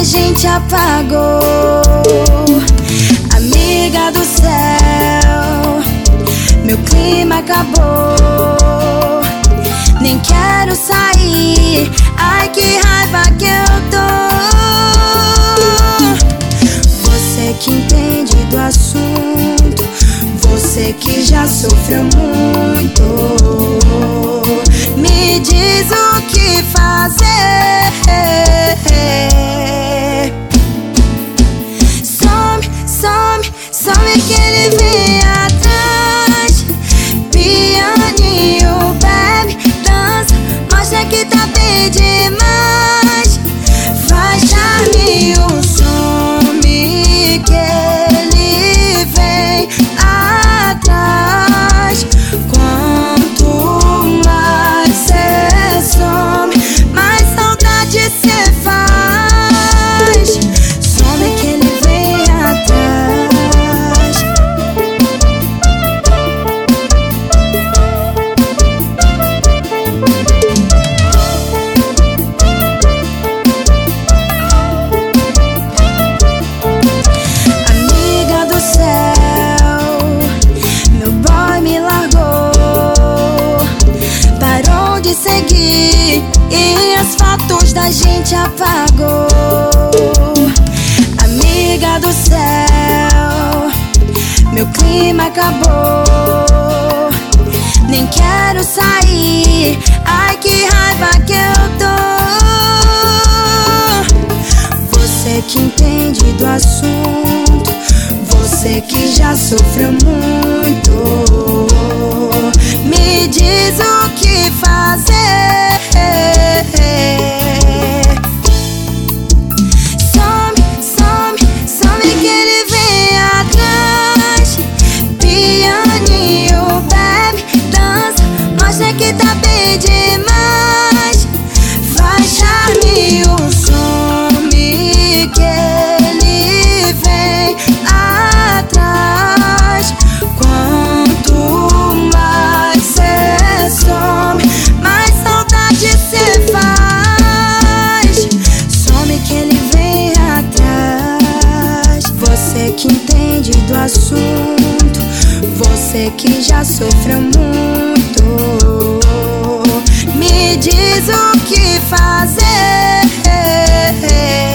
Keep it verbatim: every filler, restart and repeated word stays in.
da gente apagou. Amiga do céu, meu clima acabou. Nem quero sair, ai que raiva que eu tô. Você que entende do assunto, você que já sofreu muito, me diz o que fazer. Some, some, some que ele vem atrás. Pianinho, bebe, dança, mostra que tá bem demais. Faz charminho, some que ele vem atrás. Quanto mais cê some, mais saudade cê faz. Some que ele vem atrás. Amiga do céu, meu boy me largou, parou de seguir e as fotos da gente apagou. Amiga do céu, meu clima acabou. Nem quero sair, ai que raiva que eu tô. Você que entende do assunto, você que já sofreu muito, me diz o que fazer. Some, some, some que ele vem atrás. Pianinho, bebe, dança, mostra que tá bem demais. Faz charminho, some que ele vem atrás. Quanto mais cê some, mais saudade cê faz. Some que ele vem atrás. Você que entende do assunto, você que já sofreu muito, me diz o que fazer.